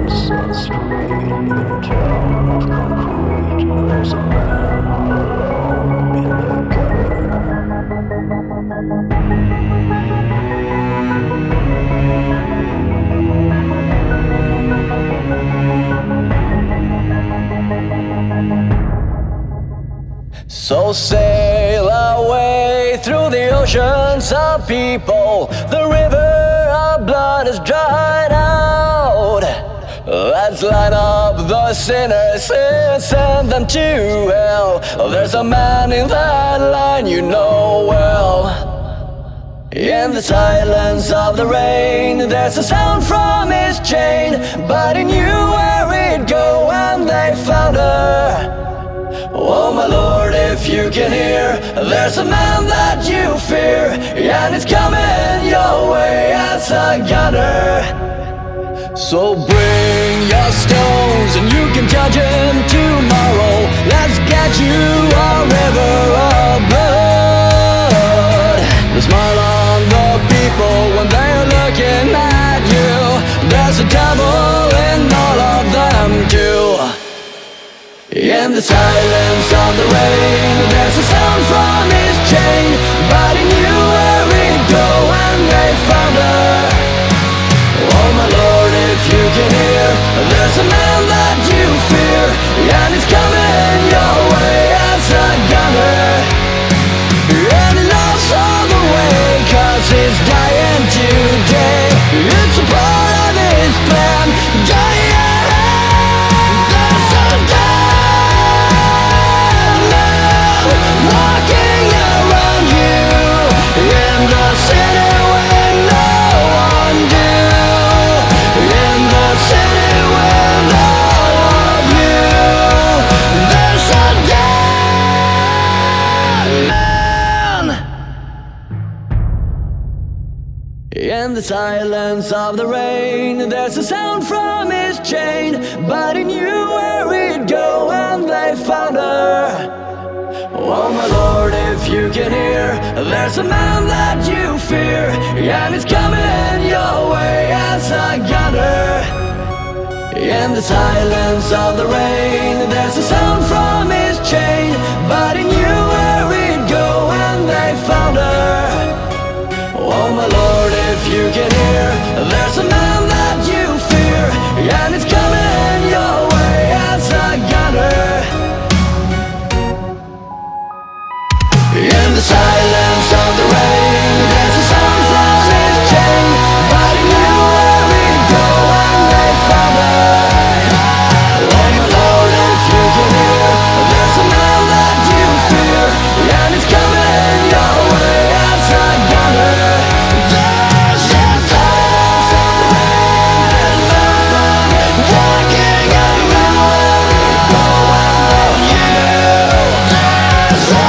So sail away through the oceans of people. The river of blood is dried out. Let's line up the sinners and send them to hell. There's a man in that line you know well. In the silence of the rain, there's a sound from his chain, but he knew where he'd go when they found her. Oh my Lord, if you can hear, there's a man that you fear, and he's coming your way as a gunner. So bring your stones and you can judge him tomorrow. Let's get you a river of blood. The smile on the people when they're looking at you. There's a devil in all of them too. In the silence of the rain, there's a sound from his chain, but he knew where he'd go when they found her. Oh my Lord, if you can hear, there's a man that you fear, and he's coming your way as a gunner. And he knows all the way, 'cause he's dying today. It's a part of his plan, dying. There's a dead man walking around you in the city where no one do. In the city with all of you, there's a dead man. In the silence of the rain, there's a sound from his chain, but he knew where he'd go when they found her. Oh my Lord, if you can hear, there's a man that you fear, and he's coming your way as a gunner. In the silence of the rain, there's a sound from his chain, but he knew where he'd go when they found her. Oh my Lord, if you can hear, there's a man that you fear, and it's coming your way as a gunner. In the silence of the rain, there's a sound from his chain, but he knew where he'd go when they found her. Oh my Lord, if you can hear, there's a man that you fear, and it's coming your way as a gunner. There's a silence of the rain, walking around you. There's a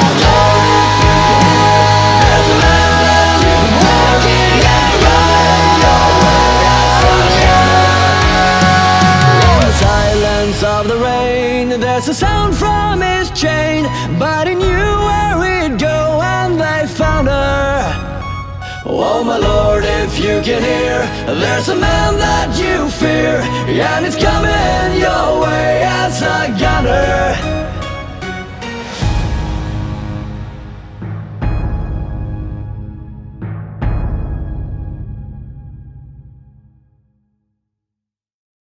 of the rain, there's a sound from his chain, but he knew where he'd go when they found her. Oh my Lord, if you can hear, there's a man that you fear, and it's coming your way as a gunner.